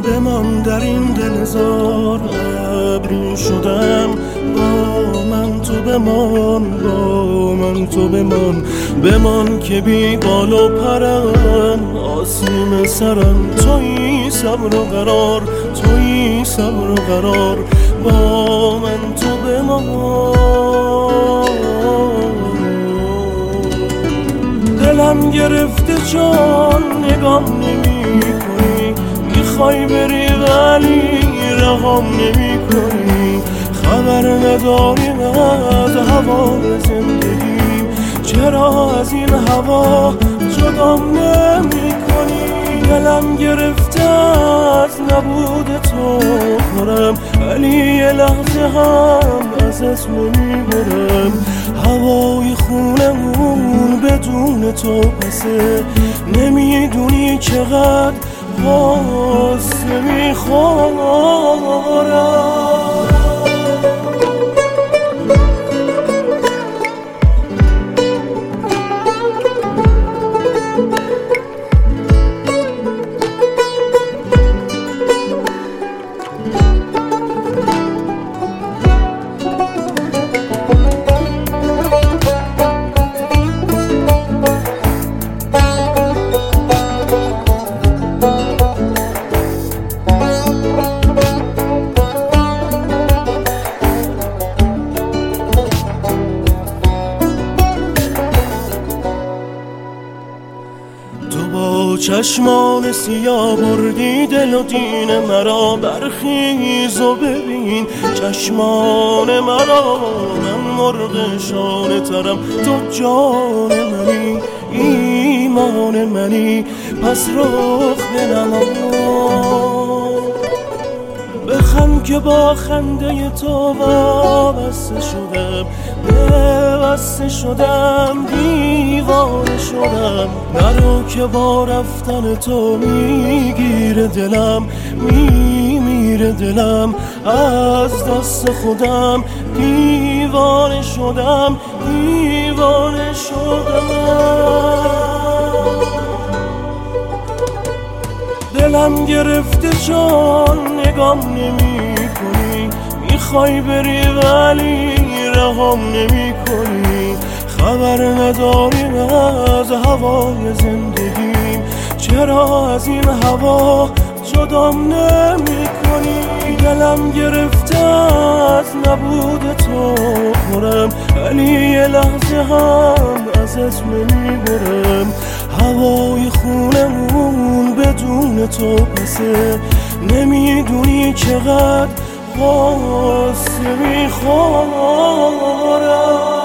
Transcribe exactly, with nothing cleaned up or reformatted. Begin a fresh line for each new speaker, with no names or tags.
بمان در این دلزار ابری شدم، با من تو بمان، با من تو بمان، بمان که بی بال و پرم، آسیم سرم تویی صبر و قرار، تویی صبر و قرار، با من تو بمان. دلم گرفته جان نگام نمی کنی، میخوای بری ولی رهام نمی کنی، خبر نداری از هوای زندگی، چرا از این هوا جدام نمی کنی؟ دلم گرفته از نبود تو خورم، ولی یه لحظه هم از اسم نمی برم، هوای خونمون بدون تو پسه، نمیدونی چقدر قصه میخورم. چشمان سیاه بردی دل و دین مرا، برخیز و ببین چشمان مرا، من مرغ شانه ترم تو جان منی، ایمان منی، پس رخ بنما، بخند که با خنده تو وابسته شدم، بسته شدم، دیوانه شدم، نرو که با رفتن تو میگیره دلم، میمیره دلم از دست خودم، دیوانه شدم، دیوانه شدم. دلم گرفته جان نگام نمی کنی، میخوای بری ولی رهام نمی کنی، خبر نداری از هوای زندگیم، چرا از این هوا جدام نمی کنی؟ دلم گرفته از نبود تو خورم، ولی یه لحظه هم از اسم نمی برم، هوای خونمون بدون تو پسه، نمیدونی چقدر قصه میخورم.